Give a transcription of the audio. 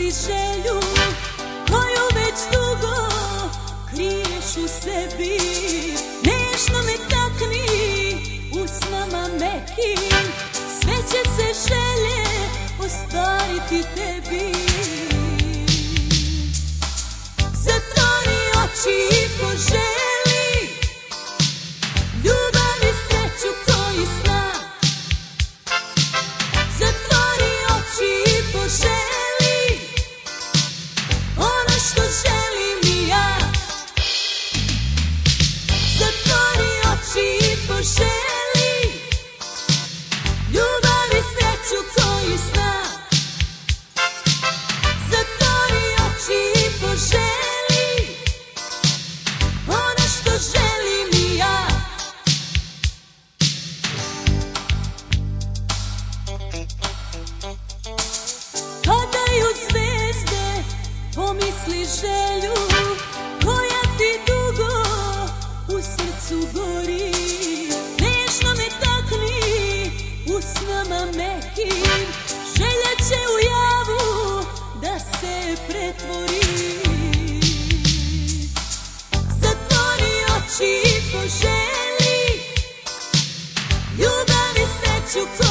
pomisli želju koju već dugo kriješ u sebi. Nežno me takni usnama mekim, sve će se želje ostvariti tebi. Zatvori oči i poželi ljubav i sreću koju sna. Zatvori oči i poželi ono što želim i ja. Zatvori oči i poželi ljubav i sreću koju sna. Zatvori oči i poželi ono što želim i ja. Padaju zvezde, pomisli želju koja ti dugo u srcu gori. Nežno me takni usnama mekim, želja će u javu da se pretvori. Zatvori oči i poželi ljubav i sreću